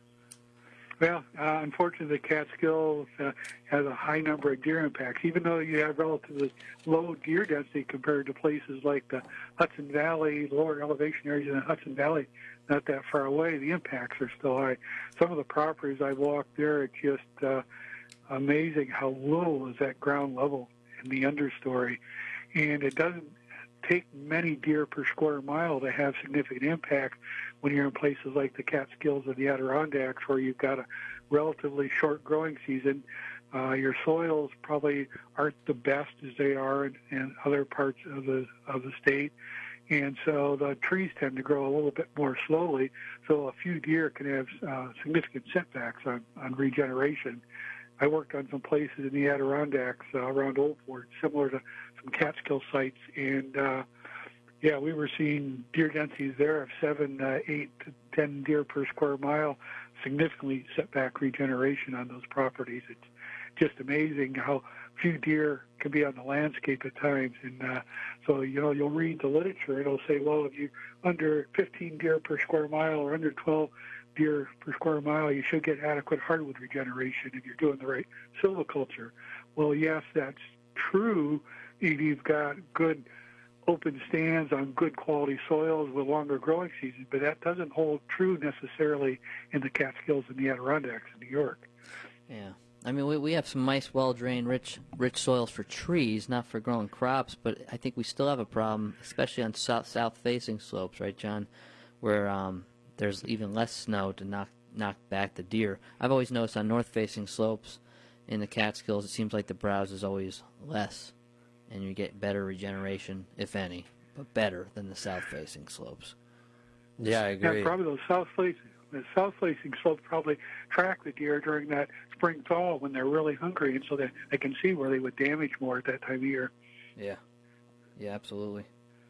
Well, uh, unfortunately, the Catskills uh, has a high number of deer impacts, even though you have relatively low deer density compared to places like the Hudson Valley, lower elevation areas in the Hudson Valley, not that far away. The impacts are still high. Some of the properties I walked there, it's just uh, amazing how low is that ground level in the understory. And it doesn't take many deer per square mile to have significant impact when you're in places like the Catskills or the Adirondacks, where you've got a relatively short growing season. Uh, your soils probably aren't the best as they are in, in other parts of the of the state, and so the trees tend to grow a little bit more slowly. So a few deer can have uh, significant setbacks on, on regeneration. I worked on some places in the Adirondacks uh, around Old Fort, similar to some Catskill sites, and uh, yeah, we were seeing deer densities there of seven, uh, eight to ten deer per square mile, significantly set back regeneration on those properties. It's just amazing how few deer can be on the landscape at times. And uh, so, you know, you'll read the literature, and it'll say, well, if you under fifteen deer per square mile or under twelve deer per square mile, you should get adequate hardwood regeneration if you're doing the right silviculture. Well, yes, that's true if you've got good open stands on good quality soils with longer growing seasons, but that doesn't hold true necessarily in the Catskills and the Adirondacks in New York. Yeah. I mean, we we have some nice, well-drained, rich rich soils for trees, not for growing crops, but I think we still have a problem, especially on south, south-facing slopes, right, John, where um, there's even less snow to knock knock back the deer. I've always noticed on north-facing slopes in the Catskills, it seems like the browse is always less, and you get better regeneration, if any, but better than the south-facing slopes. Yeah, I agree. Yeah, probably those south-facing, the south-facing slopes probably track the deer during that spring thaw when they're really hungry, and so they, they can see where they would damage more at that time of year. Yeah, yeah, absolutely.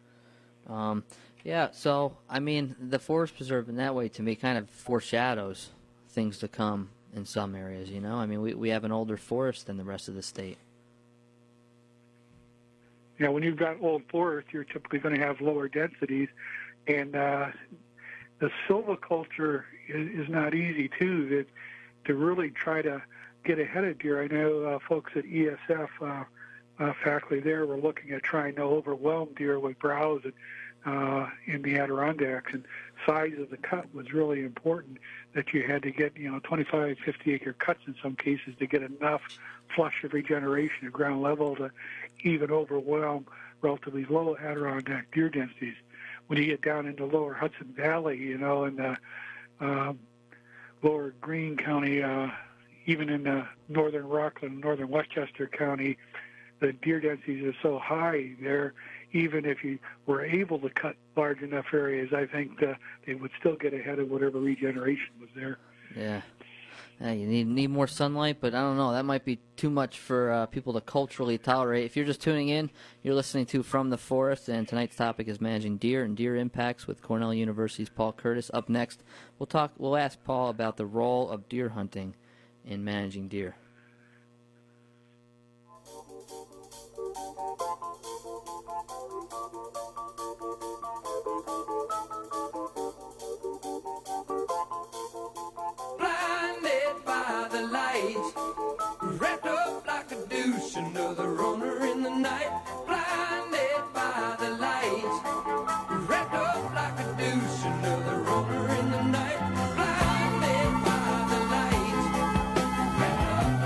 Um, yeah, so, I mean, the forest preserve in that way, to me, kind of foreshadows things to come in some areas, you know? I mean, we, we have an older forest than the rest of the state. Yeah, when you've got old forest, you're typically going to have lower densities, and uh, the silviculture is, is not easy, too, that, to really try to get ahead of deer. I know uh, folks at E S F, uh, uh, faculty there, were looking at trying to overwhelm deer with browse and, uh, in the Adirondacks, and size of the cut was really important, that you had to get, you know, twenty-five, fifty acre cuts in some cases to get enough flush of regeneration at ground level to even overwhelm relatively low Adirondack deer densities. When you get down into lower Hudson Valley, you know, and the um, lower Greene County, uh, even in the northern Rockland, northern Westchester County, the deer densities are so high there, even if you were able to cut large enough areas, I think uh, they would still get ahead of whatever regeneration was there. Yeah. Yeah, you need need more sunlight, but I don't know. That might be too much for uh, people to culturally tolerate. If you're just tuning in, you're listening to From the Forest, and tonight's topic is managing deer and deer impacts with Cornell University's Paul Curtis. Up next, we'll talk. We'll ask Paul about the role of deer hunting in managing deer. Wrapped up like a douche, another runner in the night. Blinded by the lights. Wrapped up like a douche, another runner in the night. Blinded by the lights. Wrapped up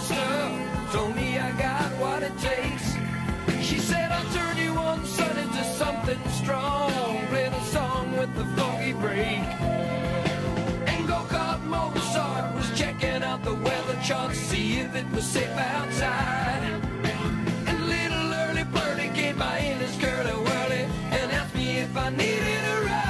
stuff. Told me I got what it takes. She said I'll turn you on, son, into something strong. Play the song with the funky break. And go-kart Mozart was checking out the weather chart to see if it was safe outside. And little early birdie came by in his curly whirly and asked me if I needed a ride.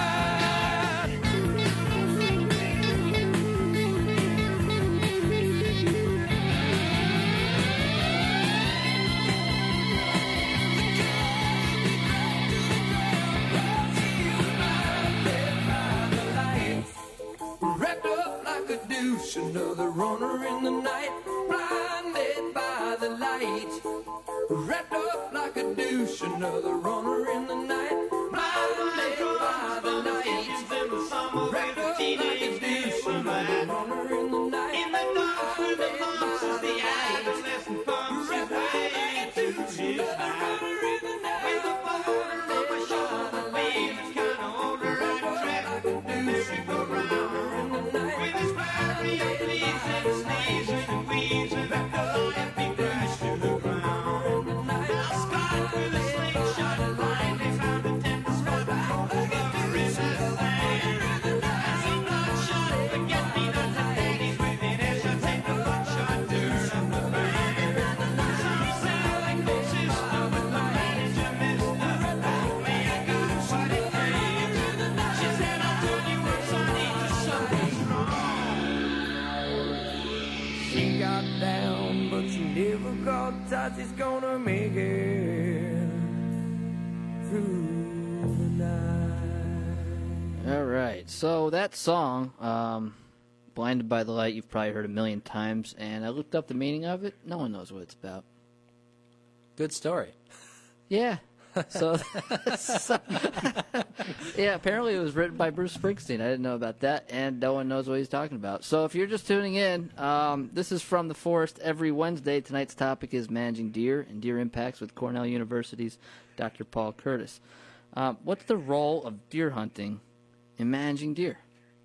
Wrapped up like a deuce, another runner in the night, blinded by the light. Wrapped up like a deuce, another runner in the night, blinded by the light. Wrapped up like a deuce, another runner in the night, in the dark with the monks of the adolescent bumps. Wrapped up like a deuce, another runner in the night, with a bone on my shoulder, babe, it's kinda older, I track the deuce and go round. With his body and please and sneezing and wheezing, wrapped up and be crashed to the ground. Now Scott with a slingshot and line, they found a tender spot over in his land. As a bloodshot, forget-me-not ladies with it as I take the bloodshot dirt up the band. Some say like no sister with the manager, mister. Way I got what it takes. She said I'll turn you once I need to something strong. She got down, but she never got touched. She's gonna make it through the night. All right. So that song, um, Blinded by the Light, you've probably heard a million times. And I looked up the meaning of it. No one knows what it's about. Good story. Yeah. So, so yeah, apparently it was written by Bruce Springsteen. I didn't know about that, and no one knows what he's talking about. So if you're just tuning in, um, this is From the Forest every Wednesday. Tonight's topic is managing deer and deer impacts with Cornell University's Doctor Paul Curtis. Um, what's the role of deer hunting in managing deer?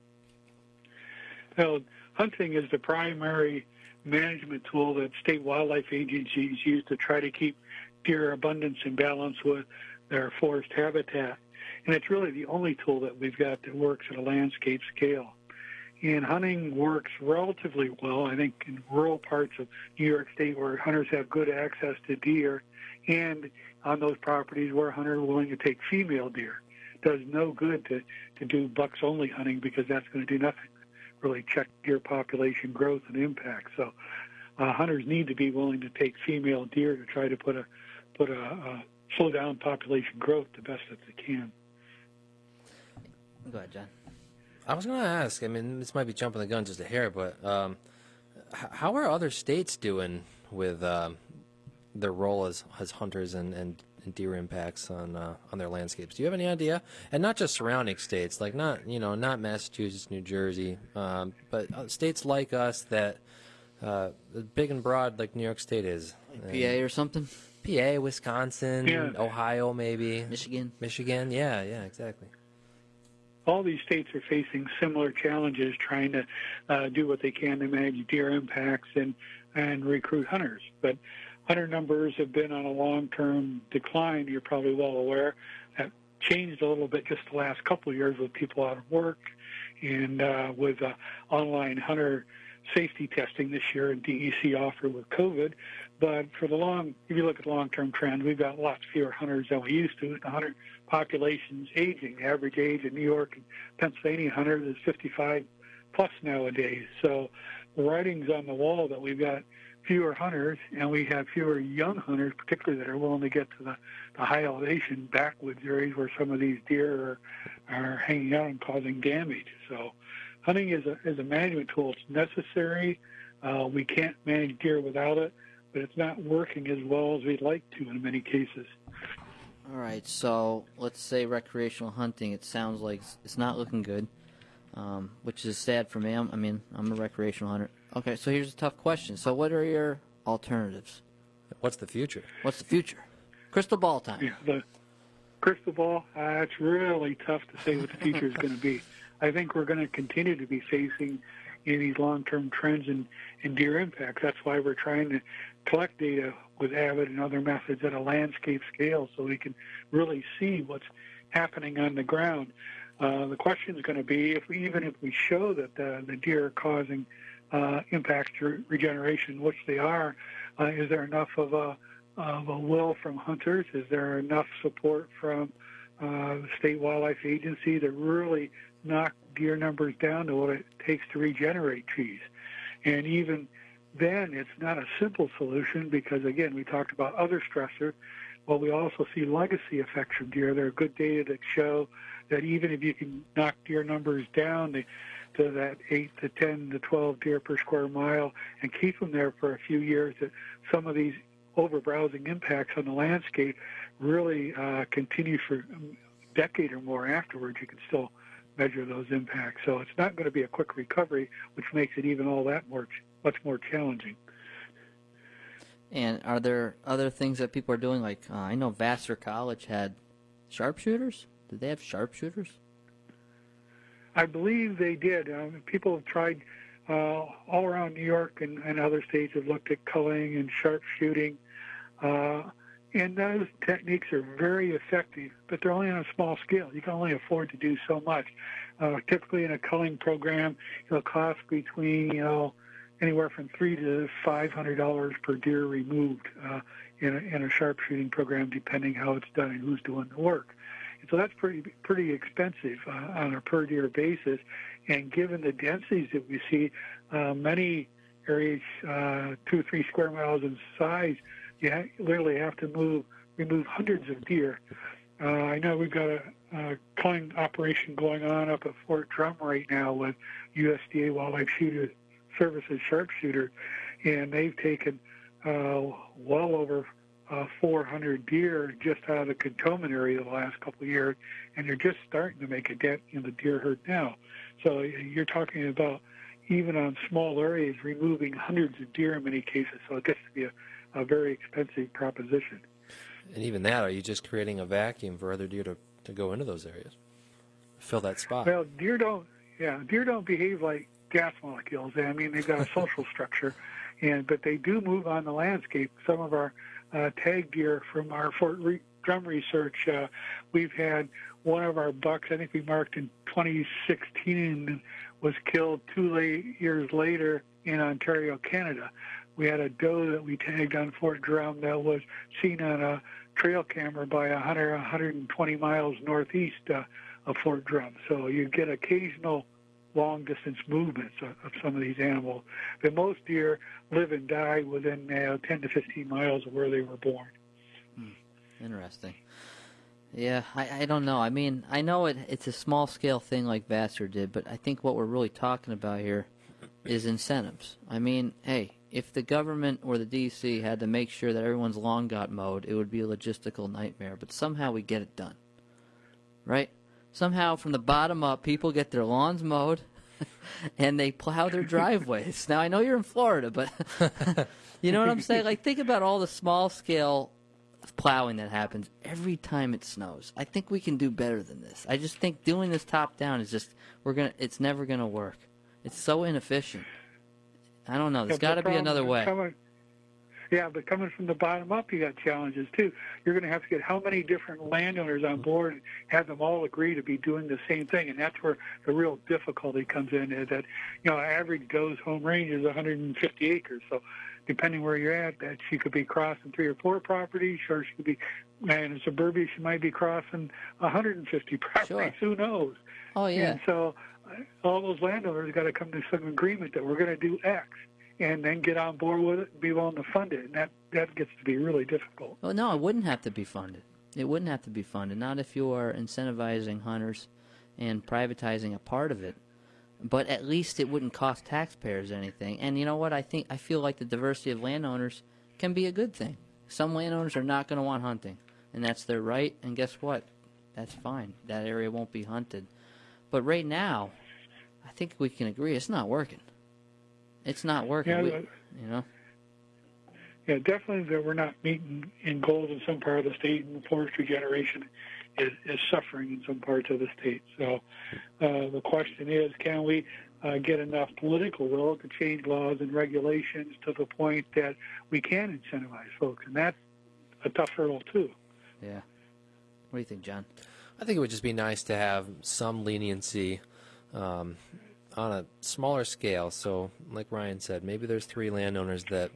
Well, hunting is the primary management tool that state wildlife agencies use to try to keep deer abundance in balance with their forest habitat. And it's really the only tool that we've got that works at a landscape scale. And hunting works relatively well, I think, in rural parts of New York State where hunters have good access to deer, and on those properties where hunters are willing to take female deer. It does no good to, to do bucks-only hunting because that's going to do nothing, really check deer population growth and impact. So uh, hunters need to be willing to take female deer to try to put a put a, a slow down population growth the best that they can. Go ahead, John. I was going to ask, I mean, this might be jumping the gun just a hair, but um, h- how are other states doing with um, their role as, as hunters and, and, and deer impacts on uh, on their landscapes? Do you have any idea? And not just surrounding states, like not, you know, not Massachusetts, New Jersey, um, but states like us that uh, big and broad like New York State is. Like P A or something? P A, Wisconsin, Yeah. Ohio, maybe. Michigan? Michigan, yeah, yeah, exactly. All these states are facing similar challenges trying to uh, do what they can to manage deer impacts and, and recruit hunters. But hunter numbers have been on a long-term decline, you're probably well aware. Have changed a little bit just the last couple of years with people out of work and uh, with uh, online hunter safety testing this year and D E C offered with COVID. But for the long, if you look at the long-term trend, we've got lots fewer hunters than we used to. The hunter population's aging. The average age in New York and Pennsylvania hunters is fifty-five plus nowadays. So the writing's on the wall that we've got fewer hunters, and we have fewer young hunters, particularly that are willing to get to the, the high elevation backwoods areas where some of these deer are, are hanging out and causing damage. So hunting is a, is a management tool. It's necessary. Uh, we can't manage deer without it, but it's not working as well as we'd like to in many cases. All right, so let's say recreational hunting. It sounds like it's not looking good, um, which is sad for me. I'm, I mean, I'm a recreational hunter. Okay, so here's a tough question. So what are your alternatives? What's the future? What's the future? Crystal ball time. Yeah, the crystal ball, uh, it's really tough to say what the future is going to be. I think we're going to continue to be facing any of these long-term trends in, in deer impacts. That's why we're trying to collect data with Avid and other methods at a landscape scale so we can really see what's happening on the ground. Uh, the question is going to be, if we, even if we show that the, the deer are causing uh, impacts to regeneration, which they are, uh, is there enough of a, of a will from hunters? Is there enough support from uh, the State Wildlife Agency to really knock deer numbers down to what it takes to regenerate trees? And even then, it's not a simple solution because, again, we talked about other stressors. Well, we also see legacy effects from deer. There are good data that show that even if you can knock deer numbers down to, to that eight to ten to twelve deer per square mile and keep them there for a few years, that some of these overbrowsing impacts on the landscape really uh, continue for a decade or more afterwards. You can still measure those impacts. So it's not going to be a quick recovery, which makes it even all that more, much more challenging. And are there other things that people are doing? Like, uh, I know Vassar College had sharpshooters. Did they have sharpshooters? I believe they did. Um, people have tried uh, all around New York and, and other states have looked at culling and sharpshooting. Uh, and those techniques are very effective, but they're only on a small scale. You can only afford to do so much. Uh, typically in a culling program, it'll cost between, you know, anywhere from three to five hundred dollars per deer removed uh, in, a, in a sharpshooting program, depending how it's done and who's doing the work. And so that's pretty pretty expensive uh, on a per deer basis. And given the densities that we see, uh, many areas uh, two or three square miles in size, you ha- literally have to move remove hundreds of deer. Uh, I know we've got a, a culling operation going on up at Fort Drum right now with U S D A Wildlife Shooter Services sharpshooter, and they've taken uh, well over uh, four hundred deer just out of the Cantonment area the last couple of years, and they're just starting to make a dent in the deer herd now. So you're talking about, even on small areas, removing hundreds of deer in many cases, so it gets to be a, a very expensive proposition. And even that, are you just creating a vacuum for other deer to, to go into those areas, fill that spot? Well, deer don't, yeah, deer don't behave like gas molecules. I mean, they've got a social structure, and but they do move on the landscape. Some of our uh, tag deer from our Fort Re- Drum research, uh, we've had one of our bucks, I think we marked in twenty sixteen, was killed two late, years later in Ontario, Canada. We had a doe that we tagged on Fort Drum that was seen on a trail camera by one hundred, one hundred twenty miles northeast uh, of Fort Drum. So you get occasional long-distance movements of, of some of these animals. But most deer live and die within uh, ten to fifteen miles of where they were born. Hmm. Interesting. Yeah, I, I don't know. I mean, I know it, it's a small-scale thing like Vassar did, but I think what we're really talking about here is incentives. I mean, hey, if the government or the D C had to make sure that everyone's lawn got mowed, it would be a logistical nightmare, but somehow we get it done, right? Somehow, from the bottom up, people get their lawns mowed, and they plow their driveways. Now, I know you're in Florida, but you know what I'm saying? Like, think about all the small-scale plowing that happens every time it snows. I think we can do better than this. I just think doing this top-down is just, we're gonna. It's never going to work. It's so inefficient. I don't know. There's Yeah, got to the be problem another is way. coming- Yeah, but coming from the bottom up, you got challenges too. You're going to have to get how many different landowners on board and have them all agree to be doing the same thing, and that's where the real difficulty comes in. Is that, you know, average doe's home range is one hundred fifty acres, so depending where you're at, that she could be crossing three or four properties, or she could be, and in suburbia, she might be crossing one hundred fifty properties. Sure. Who knows? Oh, yeah. And so uh, all those landowners got to come to some agreement that we're going to do X, and then get on board with it and be willing to fund it. And that, that gets to be really difficult. Well, no, it wouldn't have to be funded. It wouldn't have to be funded. Not if you are incentivizing hunters and privatizing a part of it. But at least it wouldn't cost taxpayers anything. And you know what? I think I feel like the diversity of landowners can be a good thing. Some landowners are not going to want hunting, and that's their right. And guess what? That's fine. That area won't be hunted. But right now, I think we can agree it's not working. It's not working. Yeah, we, but- you know. Yeah, definitely that we're not meeting in goals in some part of the state in forest regeneration is, is suffering in some parts of the state. So uh, the question is, can we uh, get enough political will to change laws and regulations to the point that we can incentivize folks? And that's a tough hurdle, too. Yeah. What do you think, John? I think it would just be nice to have some leniency um, on a smaller scale. So, like Ryan said, maybe there's three landowners that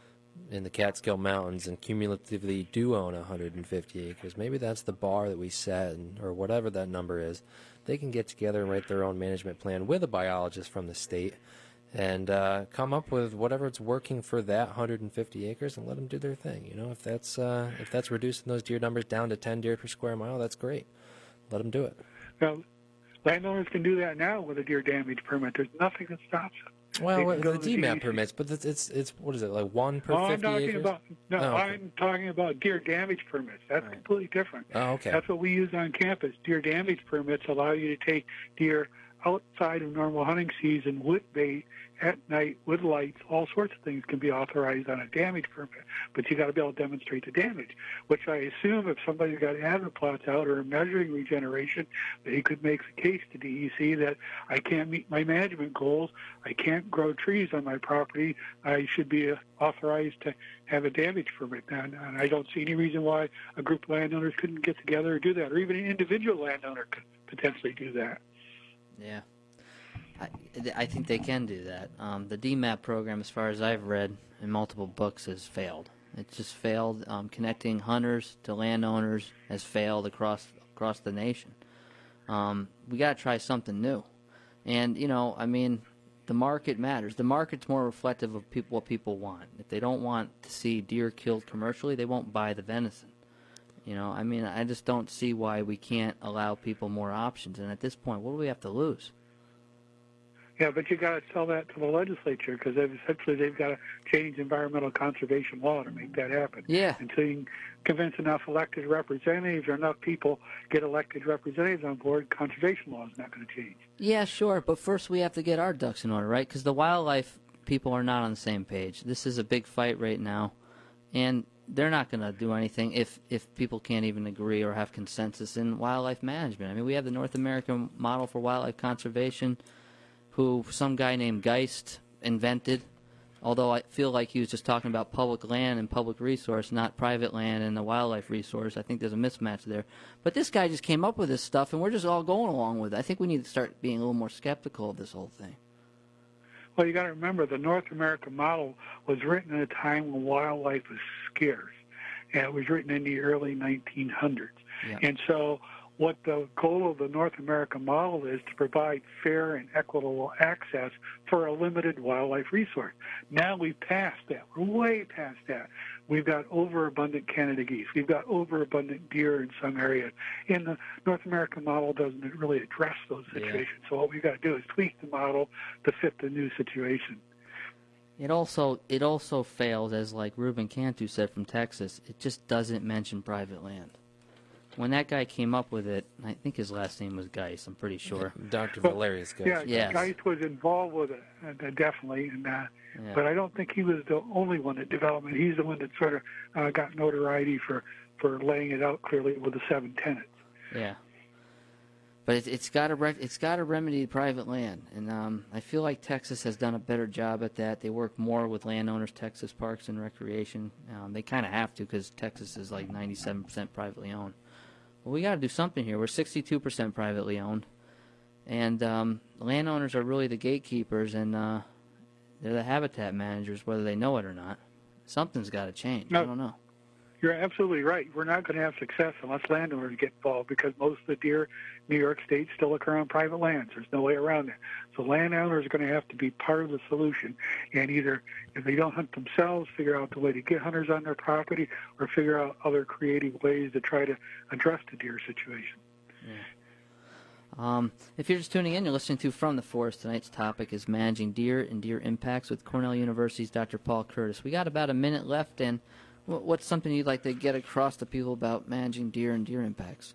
in the Catskill Mountains and cumulatively do own one hundred fifty acres. Maybe that's the bar that we set, and, or whatever that number is. They can get together and write their own management plan with a biologist from the state and uh, come up with whatever it's working for that one hundred fifty acres and let them do their thing. You know, if that's uh, if that's reducing those deer numbers down to ten deer per square mile, that's great. Let them do it. Well, landowners can do that now with a deer damage permit. There's nothing that stops them. Well, They can go the to the D MAP D E C. permits, but it's, it's it's what is it, like one per Oh, I'm fifty talking acres? about no. Oh, okay. I'm talking about deer damage permits. That's Right. completely different. Oh, okay. That's what we use on campus. Deer damage permits allow you to take deer outside of normal hunting season with bait at night with lights. All sorts of things can be authorized on a damage permit, but you got to be able to demonstrate the damage. Which I assume if somebody's got admin plots out or measuring regeneration, that he could make the case to D E C that I can't meet my management goals. I can't grow trees on my property. I should be uh, authorized to have a damage permit. And, and I don't see any reason why a group of landowners couldn't get together and do that, or even an individual landowner could potentially do that. Yeah. I, I think they can do that. Um, the D MAP program, as far as I've read in multiple books, has failed. It's just failed. Um, connecting hunters to landowners has failed across across the nation. Um, we got to try something new. And, you know, I mean, the market matters. The market's more reflective of people, what people want. If they don't want to see deer killed commercially, they won't buy the venison. You know, I mean, I just don't see why we can't allow people more options. And at this point, what do we have to lose? Yeah, but you got to tell that to the legislature because essentially they've got to change environmental conservation law to make that happen. Yeah. Until you can convince enough elected representatives or enough people get elected representatives on board, conservation law is not going to change. Yeah, sure, but first we have to get our ducks in order, right? Because the wildlife people are not on the same page. This is a big fight right now, and they're not going to do anything if, if people can't even agree or have consensus in wildlife management. I mean, we have the North American model for wildlife conservation, who some guy named Geist invented, although I feel like he was just talking about public land and public resource, not private land and the wildlife resource. I think there's a mismatch there. But this guy just came up with this stuff, and we're just all going along with it. I think we need to start being a little more skeptical of this whole thing. Well, you got to remember the North American model was written at a time when wildlife was scarce, and it was written in the early nineteen hundreds. Yeah. And so what the goal of the North American model is to provide fair and equitable access for a limited wildlife resource. Now we've passed that. We're way past that. We've got overabundant Canada geese. We've got overabundant deer in some areas. And the North American model doesn't really address those situations. Yeah. So what we've got to do is tweak the model to fit the new situation. It also it also fails, as like Ruben Cantu said from Texas, it just doesn't mention private land. When that guy came up with it, I think his last name was Geist, I'm pretty sure. Doctor Well, Valerius Geist. Yeah, yes. Geist was involved with it, uh, definitely, and, uh, yeah. but I don't think he was the only one that developed it. He's the one that sort of uh, got notoriety for, for laying it out clearly with the seven tenets. Yeah. But it, it's got to re- it's got to remedy private land, and um, I feel like Texas has done a better job at that. They work more with landowners, Texas Parks and Recreation. Um, they kind of have to because Texas is like ninety-seven percent privately owned. Well, we got to do something here. We're sixty-two percent privately owned, and um, landowners are really the gatekeepers, and uh, they're the habitat managers, whether they know it or not. Something's got to change. No. I don't know. You're absolutely right. We're not going to have success unless landowners get involved because most of the deer in New York State still occur on private lands. There's no way around it. So landowners are going to have to be part of the solution. And either, if they don't hunt themselves, figure out the way to get hunters on their property or figure out other creative ways to try to address the deer situation. Yeah. Um, if you're just tuning in, you're listening to From the Forest. Tonight's topic is managing deer and deer impacts with Cornell University's Doctor Paul Curtis. We got about a minute left, and what's something you'd like to get across to people about managing deer and deer impacts?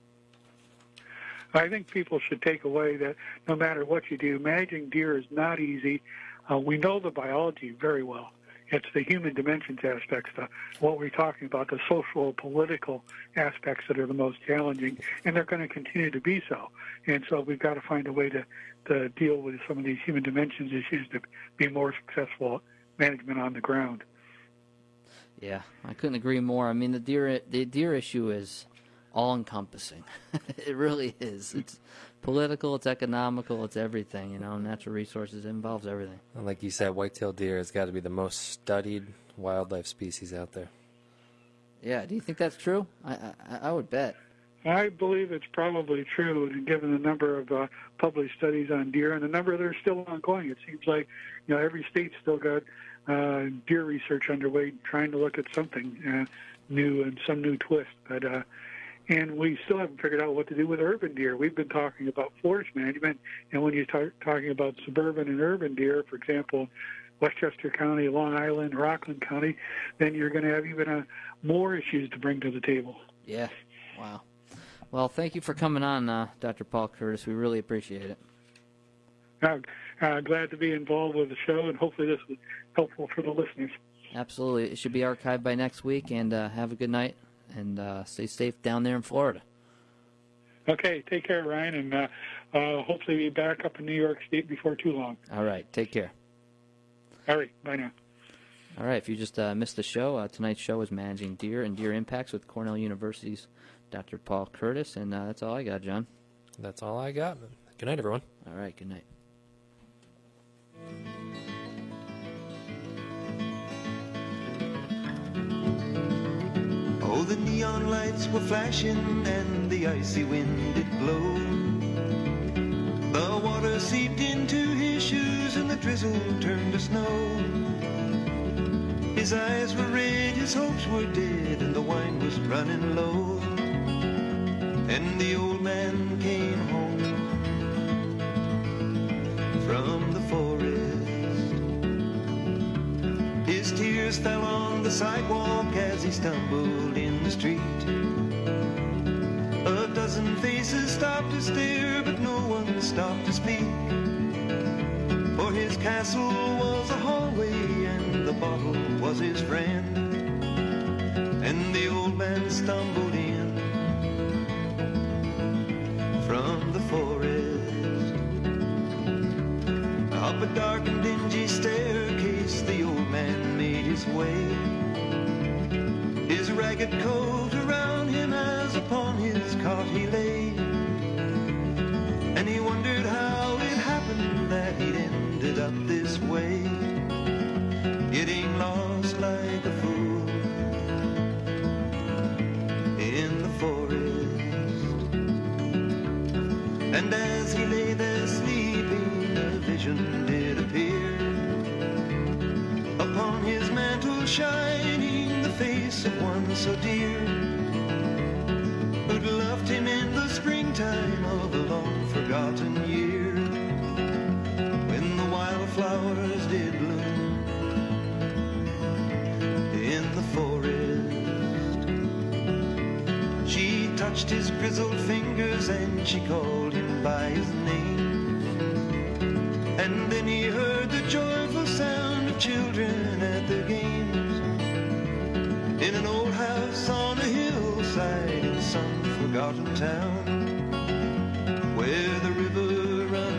I think people should take away that no matter what you do, managing deer is not easy. Uh, we know the biology very well, It's the human dimensions aspects, the, what we're talking about, the social, political aspects that are the most challenging, and they're going to continue to be so. And so we've got to find a way to, to deal with some of these human dimensions issues to be more successful management on the ground. Yeah, I couldn't agree more. I mean, the deer the deer issue is all-encompassing. It really is. It's political, it's economical, it's everything. You know, natural resources, it involves everything. And like you said, white-tailed deer has got to be the most studied wildlife species out there. Yeah, do you think that's true? I I, I would bet. I believe it's probably true, given the number of uh, published studies on deer and the number that are still ongoing. It seems like, you know, every state's still got uh, deer research underway, trying to look at something uh, new and some new twist. But uh, and we still haven't figured out what to do with urban deer. We've been talking about forest management, and when you start talking about suburban and urban deer, for example, Westchester County, Long Island, Rockland County, then you're going to have even uh, more issues to bring to the table. Yeah, wow. Well, thank you for coming on, uh, Doctor Paul Curtis. We really appreciate it. Uh, uh, glad to be involved with the show, and hopefully this was helpful for the listeners. Absolutely. It should be archived by next week, and uh, have a good night, and uh, stay safe down there in Florida. Okay, take care, Ryan, and uh, uh, hopefully be back up in New York State before too long. All right, take care. All right, bye now. All right, if you just uh, missed the show, uh, tonight's show is Managing Deer and Deer Impacts with Cornell University's Doctor Paul Curtis, and uh, that's all I got, John. That's all I got. Good night, everyone. All right, good night. Oh, the neon lights were flashing and the icy wind did blow. The water seeped into his shoes and the drizzle turned to snow. His eyes were red, his hopes were dead, and the wine was running low. And the old man came home from the forest. His tears fell on the sidewalk as he stumbled in the street. A dozen faces stopped to stare, but no one stopped to speak. For his castle was a hallway and the bottle was his friend. And the old man stumbled in from the forest. Up a dark and dingy staircase the old man made his way. His ragged coat around him as upon his cot he lay. And he wondered how it happened that he'd ended up this way, getting lost like a fool in the forest. And as he lay there sleeping, a vision did appear. Upon his mantle shining the face of one so dear, who'd loved him in the springtime of a long-forgotten year, when the wildflowers did bloom in the forest. She touched his grizzled fingers and she called him by his name. And then he heard the joyful sound of children at their games, in an old house on a hillside in some forgotten town.